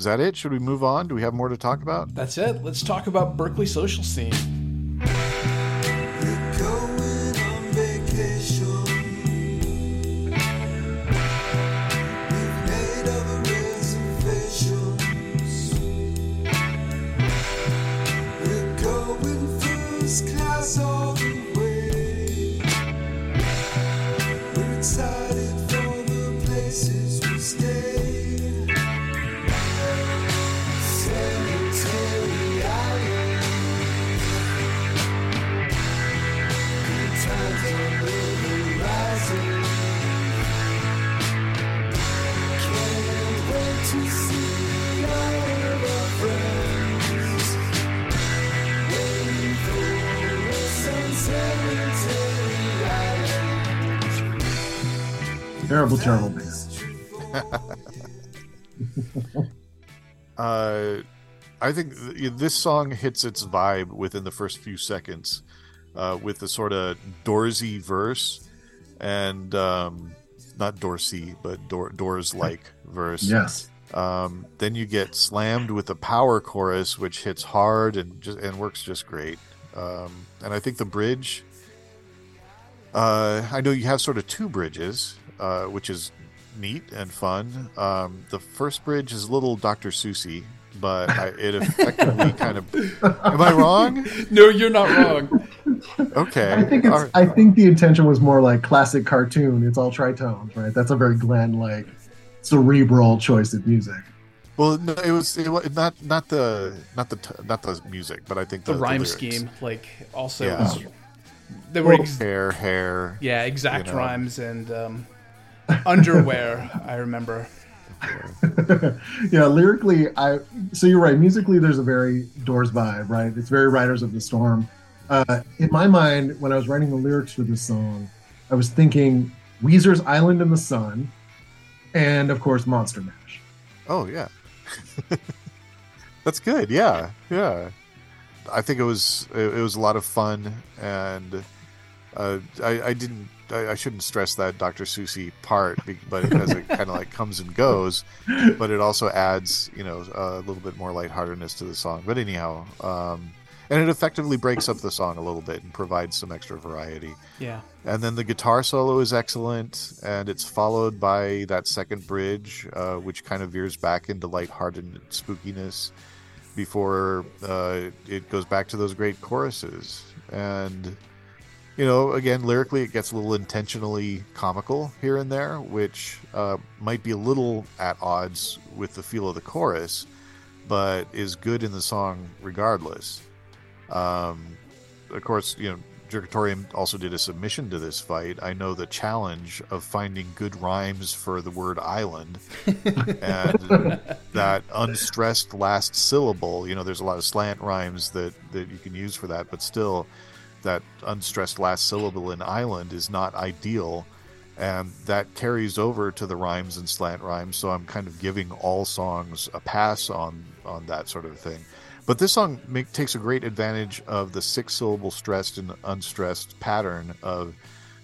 Is that it? Should we move on? Do we have more to talk about? That's it. Let's talk about Berkeley social scene. We're going on vacation. We've made all the reservations. We're going first class all the way. We're excited for the places we stay. Cemetery Island. Good times on the horizon. Can't wait to see all of our friends. Waiting for us on Cemetery Island. Terrible, terrible band. I think this song hits its vibe within the first few seconds, with the sort of Doorsy verse, and not Dorsey, but Doors-like verse. Yes. Then you get slammed with the power chorus, which hits hard and works just great. And I think the bridge. I know you have sort of two bridges, which is neat and fun. The first bridge is a little Dr. Seussy, but it effectively kind of. Am I wrong? No, you're not wrong. Okay. I think the intention was more like classic cartoon. It's all tritones, right? That's a very Glenn-like, cerebral choice of music. Well, no, it was not the music, but I think The rhyme lyrics. scheme, like, also Yeah. was, there were hair. yeah, exact you know. rhymes and underwear. I remember. Yeah, lyrically, so you're right. Musically, there's a very Doors vibe, right? It's very Riders of the Storm. In my mind, when I was writing the lyrics for this song, I was thinking Weezer's Island in the Sun, and of course, Monster Mash. Oh yeah, that's good. Yeah. I think it was a lot of fun, and I shouldn't stress that Dr. Seussy part, but because it kind of like comes and goes, but it also adds, a little bit more lightheartedness to the song. But anyhow, and it effectively breaks up the song a little bit and provides some extra variety. Yeah. And then the guitar solo is excellent, and it's followed by that second bridge, which kind of veers back into lighthearted spookiness before it goes back to those great choruses. And again, lyrically, it gets a little intentionally comical here and there, which might be a little at odds with the feel of the chorus, but is good in the song regardless. Of course, Jerkatorium also did a submission to this fight. I know the challenge of finding good rhymes for the word island and that unstressed last syllable. There's a lot of slant rhymes that you can use for that, but still, that unstressed last syllable in island is not ideal, and that carries over to the rhymes and slant rhymes, so I'm kind of giving all songs a pass on that sort of thing. But this song takes a great advantage of the 6-syllable stressed and unstressed pattern of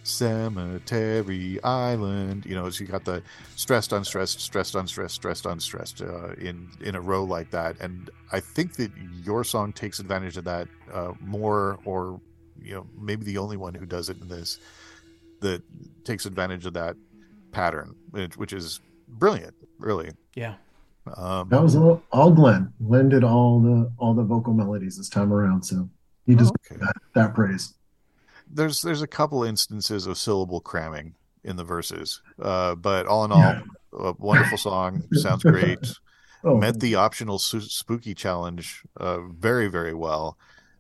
Cemetery Island. So you got the stressed, unstressed, stressed, unstressed, stressed, unstressed in a row like that. And I think that your song takes advantage of that more, or maybe the only one who does it in this, that takes advantage of that pattern, which is brilliant, really. Yeah. That was all Glenn. Glenn did all the vocal melodies this time around, so he deserves that praise. There's a couple instances of syllable cramming in the verses, but all in all, a wonderful song. Sounds great. Met the optional spooky challenge very, very well.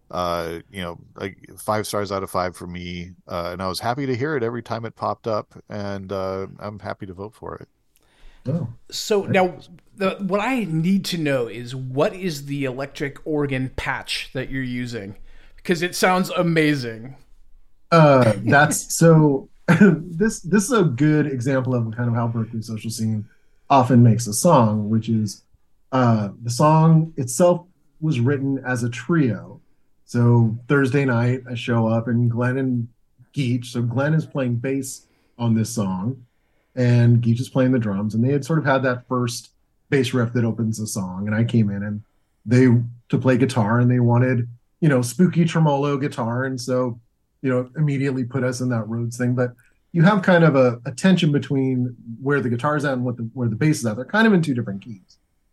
Like 5 stars out of 5 for me, and I was happy to hear it every time it popped up, and I'm happy to vote for it. So now, what I need to know is, what is the electric organ patch that you're using? Because it sounds amazing. That's so. This is a good example of kind of how Berkeley social scene often makes a song, which is the song itself was written as a trio. So Thursday night, I show up, and Glenn and Geach. So Glenn is playing bass on this song, and Geach is playing the drums. And they had sort of had that first bass riff that opens the song, and I came in and they to play guitar, and they wanted, spooky tremolo guitar, and so, immediately put us in that Rhodes thing. But you have kind of a tension between where the guitar's at and where the bass is at. They're kind of in two different keys.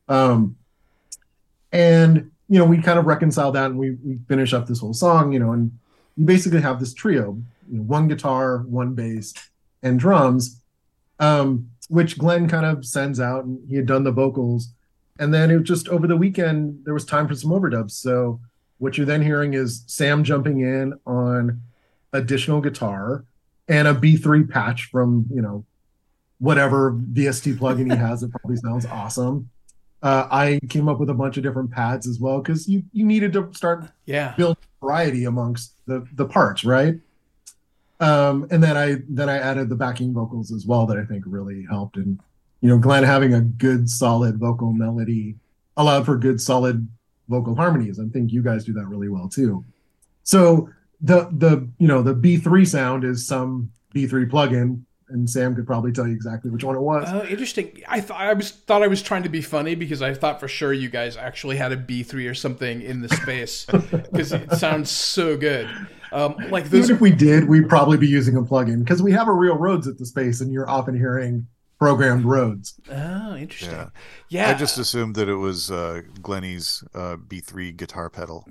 And we kind of reconcile that, and we finish up this whole song, and you basically have this trio, one guitar, one bass, and drums, which Glenn kind of sends out, and he had done the vocals. And then it just over the weekend, there was time for some overdubs. So what you're then hearing is Sam jumping in on additional guitar and a B3 patch from, whatever VST plugin he has. It probably sounds awesome. I came up with a bunch of different pads as well, because you needed to start building variety amongst the parts, right? And then I added the backing vocals as well, that I think really helped. And Glenn having a good solid vocal melody allowed for good solid vocal harmonies. I think you guys do that really well too. So the B3 sound is some B3 plugin, and Sam could probably tell you exactly which one it was. Interesting. I thought I was trying to be funny, because I thought for sure you guys actually had a B3 or something in the space, because it sounds so good. Like those. Even if we did, we'd probably be using a plugin, because we have a real Rhodes at the space, and you're often hearing programmed Rhodes. Oh, interesting. Yeah. I just assumed that it was Glennie's B3 guitar pedal.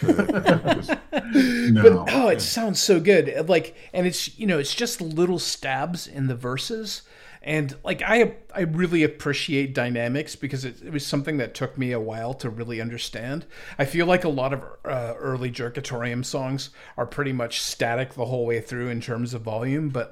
No. But it sounds so good. And it's it's just little stabs in the verses, and I really appreciate dynamics, because it was something that took me a while to really understand. I feel like a lot of early Jerkatorium songs are pretty much static the whole way through in terms of volume, but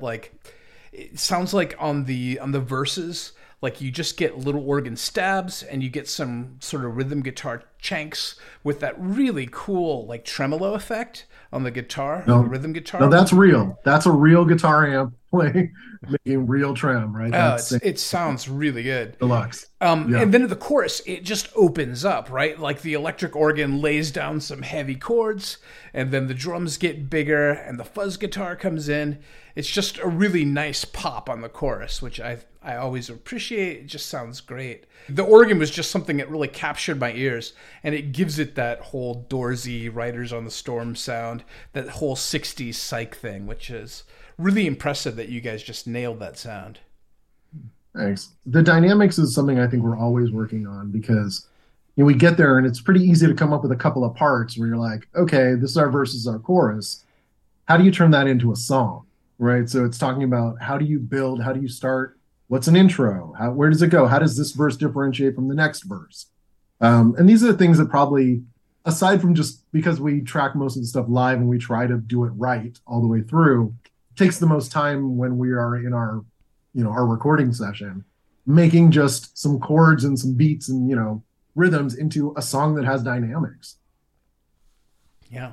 it sounds like on the verses, you just get little organ stabs, and you get some sort of rhythm guitar chanks with that really cool tremolo effect on the guitar, the rhythm guitar. No, that's real. That's a real guitar amp playing, making real trem, right? It sounds really good. Deluxe. And then at the chorus, it just opens up, right? The electric organ lays down some heavy chords, and then the drums get bigger, and the fuzz guitar comes in. It's just a really nice pop on the chorus, which I always appreciate. It just sounds great. The organ was just something that really captured my ears, and it gives it that whole Doorsy Riders on the Storm sound, that whole 60s psych thing, which is really impressive that you guys just nailed that sound. Thanks. The dynamics is something I think we're always working on, because we get there and it's pretty easy to come up with a couple of parts where you're like, okay, this is our verse, this is our chorus. How do you turn that into a song, right? So it's talking about how do you build, how do you start, what's an intro, where does it go, how does this verse differentiate from the next verse? And these are the things that probably, aside from just because we track most of the stuff live and we try to do it right all the way through, takes the most time when we are in our recording session, making just some chords and some beats and rhythms into a song that has dynamics. Yeah,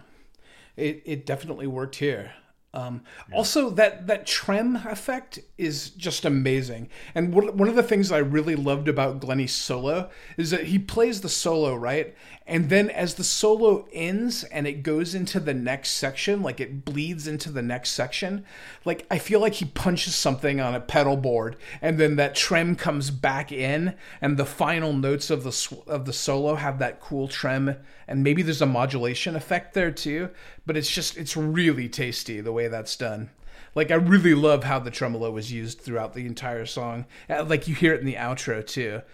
it definitely worked here. Also, that trem effect is just amazing. And one of the things I really loved about Glennie's solo is that he plays the solo, right? And then as the solo ends and it goes into the next section, it bleeds into the next section, I feel like he punches something on a pedal board, and then that trem comes back in, and the final notes of the solo have that cool trem, and maybe there's a modulation effect there too, but it's really tasty the way that's done. I really love how the tremolo was used throughout the entire song. You hear it in the outro too.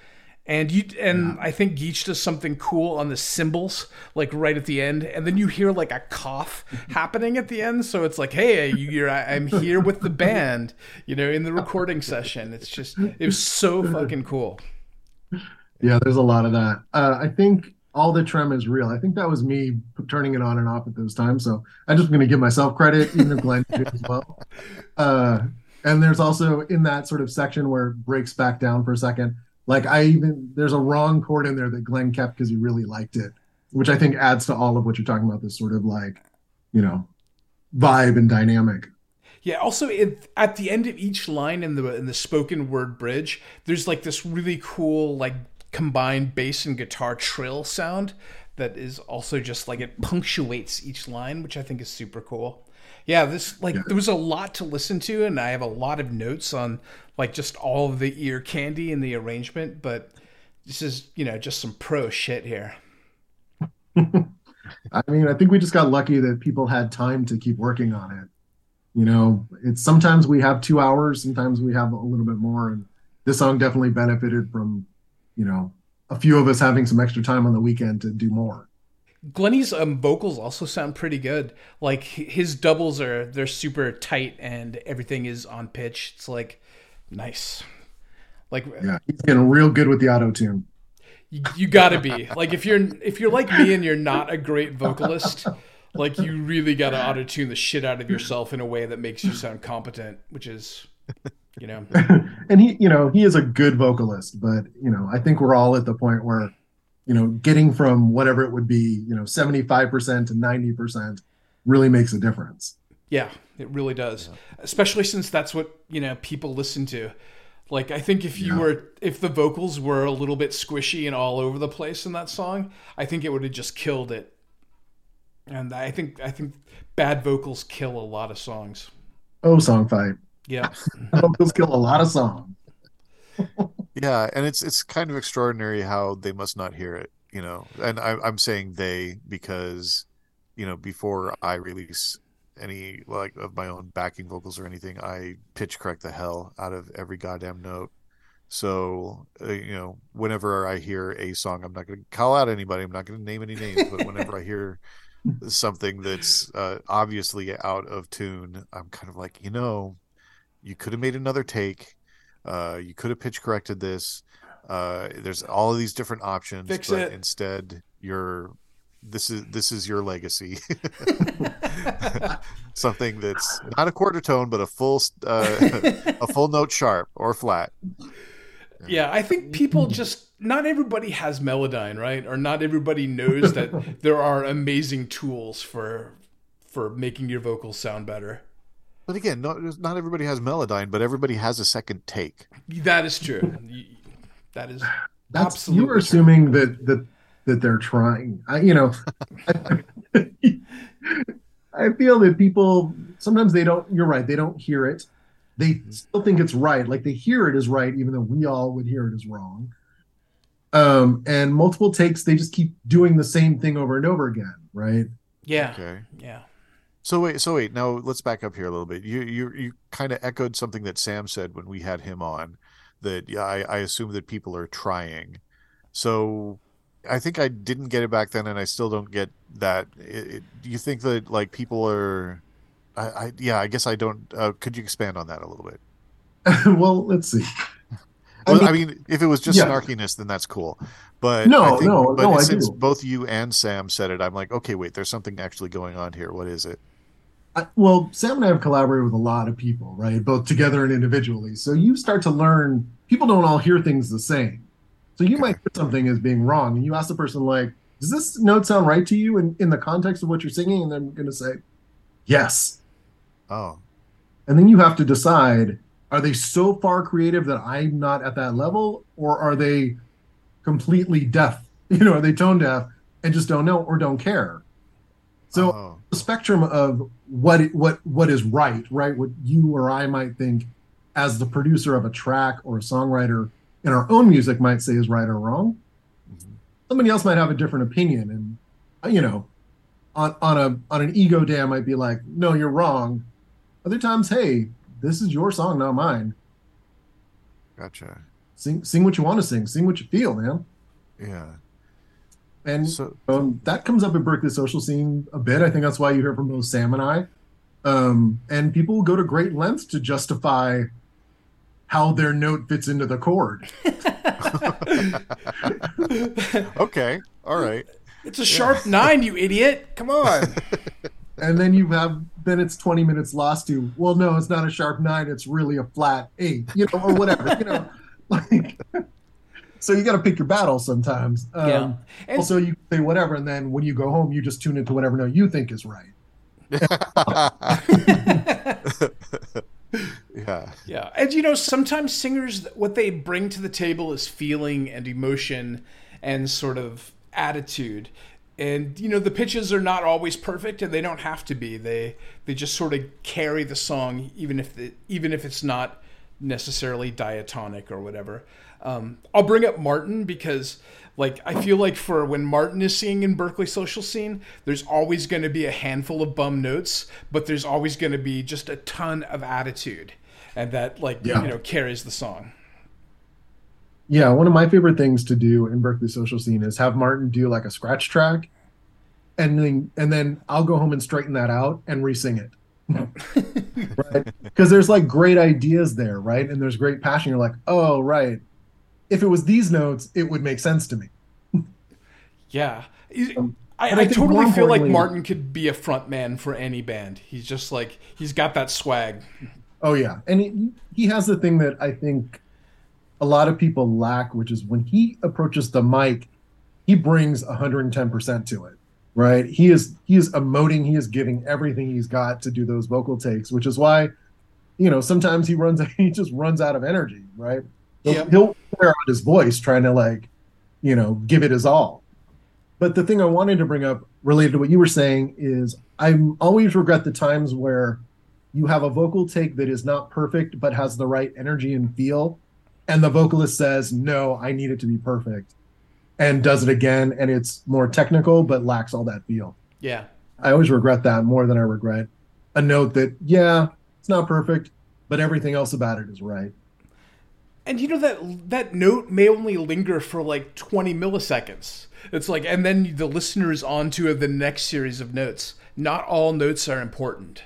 And I think Geach does something cool on the cymbals, right at the end, and then you hear a cough happening at the end. So it's hey, I'm here with the band, in the recording session. It was so fucking cool. Yeah, there's a lot of that. I think all the trem is real. I think that was me turning it on and off at those times. So I'm just going to give myself credit, even if Glenn did as well. And there's also in that sort of section where it breaks back down for a second. There's a wrong chord in there that Glenn kept because he really liked it, which I think adds to all of what you're talking about, this sort of vibe and dynamic. Yeah. Also, at the end of each line in the spoken word bridge, there's this really cool combined bass and guitar trill sound that is also just it punctuates each line, which I think is super cool. Yeah, there was a lot to listen to, and I have a lot of notes on just all of the ear candy and the arrangement, but this is, just some pro shit here. I mean, I think we just got lucky that people had time to keep working on it. It's sometimes we have 2 hours, sometimes we have a little bit more, and this song definitely benefited from, a few of us having some extra time on the weekend to do more. Glennie's vocals also sound pretty good. Like his doubles they're super tight and everything is on pitch. It's like nice. Like Yeah, he's getting real good with the auto tune. you gotta be like if you're like me and you're not a great vocalist, like you really gotta auto tune the shit out of yourself in a way that makes you sound competent, which is And he is a good vocalist, but I think we're all at the point where getting from whatever it would be 75% to 90% really makes a difference. Yeah, it really does. Especially since that's what, people listen to. Like, I think if the vocals were a little bit squishy and all over the place in that song, I think it would have just killed it. And I think bad vocals kill a lot of songs. Oh, song fight. Yeah. Vocals kill a lot of songs. Yeah, and it's kind of extraordinary how they must not hear it, And I'm saying they because, before I release any of my own backing vocals or anything, I pitch correct the hell out of every goddamn note. So whenever I hear a song, I'm not going to call out anybody, I'm not going to name any names, but whenever I hear something that's obviously out of tune, I'm kind of like, you could have made another take. You could have pitch corrected this. There's all of these different options, Fix but it. instead this is your legacy. Something that's not a quarter tone, but a full note sharp or flat. Yeah, I think people not everybody has Melodyne, right? Or not everybody knows that there are amazing tools for making your vocals sound better. But again, not everybody has Melodyne, but everybody has a second take. That is true. That is absolutely you are assuming that they're trying. I feel that people sometimes they don't. You're right. They don't hear it. They still think it's right. Like they hear it as right, even though we all would hear it as wrong. And multiple takes, they just keep doing the same thing over and over again, right? Yeah. Okay. Yeah. So wait. Now let's back up here a little bit. You kind of echoed something that Sam said when we had him on. That I assume that people are trying. So I think I didn't get it back then, and I still don't get that. Do you think that people are? I guess I don't. Could you expand on that a little bit? Well, let's see. I mean, if it was just yeah. snarkiness, then that's cool. But No, since I do. both you and Sam said it, I'm like, okay, wait, there's something actually going on here. What is it? Well, Sam and I have collaborated with a lot of people, right? Both together and individually. So you start to learn, people don't all hear things the same. So you might hear something as being wrong, and you ask the person, like, does this note sound right to you in the context of what you're singing? And they're going to say, yes. Oh, And then you have to decide, are they so far creative that I'm not at that level? Or are they completely deaf? Are they tone deaf and just don't know or don't care? So the spectrum of what is right, what you or I might think as the producer of a track or a songwriter in our own music might say is right or wrong. Mm-hmm. Somebody else might have a different opinion. And, on an ego day, I might be like, no, you're wrong. Other times, hey, this is your song, not mine. gotcha. Sing what you want to sing. Sing what you feel, man. Yeah. And So that comes up in Berkeley social scene a bit. I think that's why you hear from both Sam and I. And people will go to great lengths to justify how their note fits into the chord. okay, all right. It's a sharp 9, you idiot. Come on. And then then it's 20 minutes lost to, well, no, it's not a sharp 9, it's really a flat 8, or whatever, so you got to pick your battle sometimes. Yeah. And Also, you say whatever, and then when you go home, you just tune into whatever note you think is right. Yeah. Yeah. And sometimes singers, what they bring to the table is feeling and emotion and sort of attitude. And the pitches are not always perfect, and they don't have to be. They just sort of carry the song, even if it's not necessarily diatonic or whatever. I'll bring up Martin because, like, I feel like for when Martin is singing in Berkeley Social Scene, there's always going to be a handful of bum notes, but there's always going to be just a ton of attitude, and that, like, carries the song. Yeah, one of my favorite things to do in Berkeley Social Scene is have Martin do like a scratch track, and then I'll go home and straighten that out and re-sing it. Right? Because there's like great ideas there, right? And there's great passion. You're like, oh, right. If it was these notes, it would make sense to me. Yeah. And I think totally more feel like importantly- Martin could be a front man for any band. He's just like, he's got that swag. Oh yeah, and he has the thing that I think a lot of people lack, which is when he approaches the mic, he brings 110% to it, right? He is emoting, he is giving everything he's got to do those vocal takes, which is why, sometimes he just runs out of energy, right? He'll wear out his voice trying to like, give it his all. But the thing I wanted to bring up related to what you were saying is I always regret the times where you have a vocal take that is not perfect but has the right energy and feel, and the vocalist says, no, I need it to be perfect, and does it again, and it's more technical but lacks all that feel. Yeah. I always regret that more than I regret a note that, it's not perfect, but everything else about it is right. And that note may only linger for like 20 milliseconds. It's like, and then the listener is on to the next series of notes. Not all notes are important.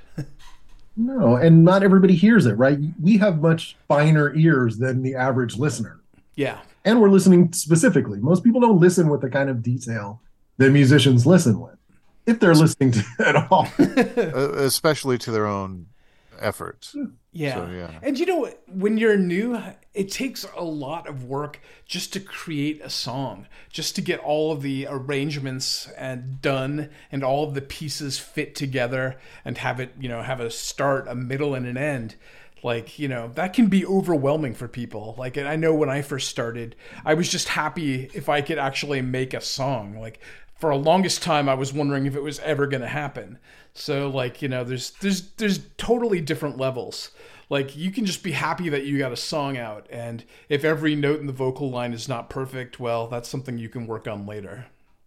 No, and not everybody hears it, right? We have much finer ears than the average listener. Yeah. And we're listening specifically. Most people don't listen with the kind of detail that musicians listen with, if they're listening to it at all. Especially to their own efforts. Yeah. So, yeah. And when you're new, it takes a lot of work just to create a song, just to get all of the arrangements done and all of the pieces fit together and have it, have a start, a middle, and an end. Like, that can be overwhelming for people. Like, and I know when I first started, I was just happy if I could actually make a song. Like, for a longest time, I was wondering if it was ever going to happen. So, like, there's totally different levels. Like, you can just be happy that you got a song out, and if every note in the vocal line is not perfect, well, that's something you can work on later.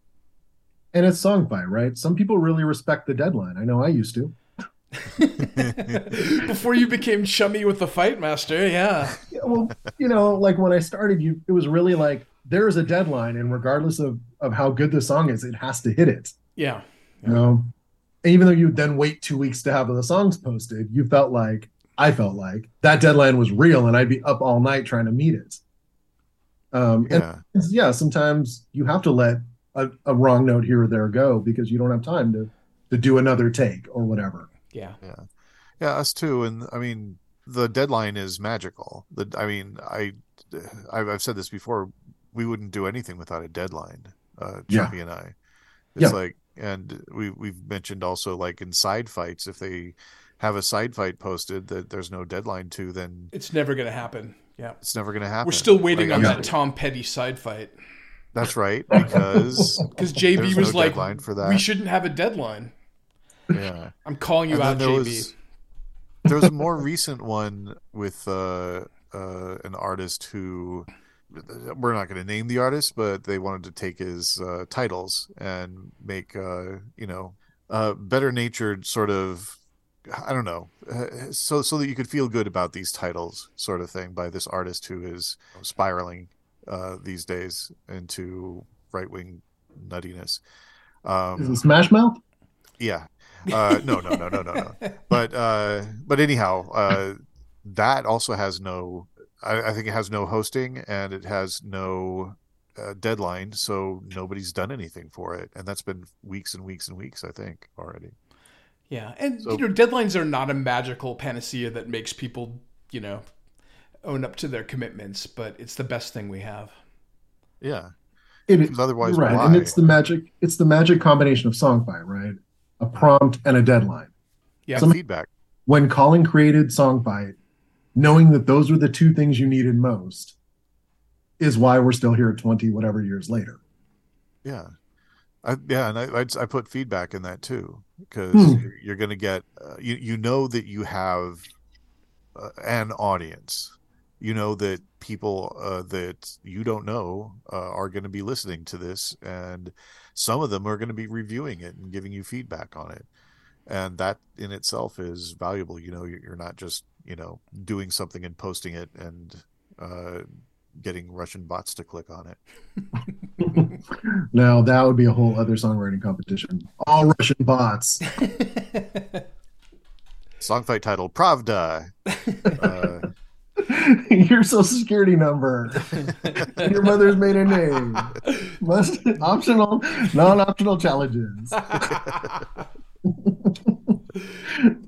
And it's Songfight, right? Some people really respect the deadline. I know I used to. Before you became chummy with the Fight Master, yeah. Yeah, well, like when I started, it was really like, there's a deadline, and regardless of how good the song is, it has to hit it. Yeah. And even though you then wait 2 weeks to have the songs posted, I felt like that deadline was real, and I'd be up all night trying to meet it. And sometimes you have to let a wrong note here or there go because you don't have time to do another take or whatever. Yeah. Us too. And I mean, the deadline is magical. I've said this before. We wouldn't do anything without a deadline. Chumpy and I. It's like, and we've mentioned also, like, in side fights, if they have a side fight posted that there's no deadline to, then it's never going to happen. Yeah, it's never going to happen. We're still waiting on that Tom Petty side fight. That's right, because JB was like, for that. We shouldn't have a deadline. Yeah, I'm calling you out, JB. There was a more recent one with an artist who, we're not going to name the artist, but they wanted to take his titles and make better natured sort of, I don't know, so that you could feel good about these titles, sort of thing, by this artist who is spiraling these days into right-wing nuttiness. Is it Smash Mouth? Yeah. No. But anyhow, that also has no, I think it has no hosting, and it has no deadline, so nobody's done anything for it, and that's been weeks and weeks and weeks, I think, already. Yeah, and deadlines are not a magical panacea that makes people, own up to their commitments, but it's the best thing we have. Yeah, because otherwise, right, why? And it's the magic combination of Songfight, right? A prompt and a deadline. Yeah, feedback. When Colin created Songfight, knowing that those were the two things you needed most, is why we're still here 20 whatever years later. Yeah. I put feedback in that too, because you're going to get, that you have an audience. You know that people that you don't know are going to be listening to this, and some of them are going to be reviewing it and giving you feedback on it. And that in itself is valuable. You know, you're not just, you know, doing something and posting it and getting Russian bots to click on it. Now that would be a whole other songwriting competition. All Russian bots. Song fight title Pravda. Your social security number. Your mother's maiden name. Must optional, non-optional challenges.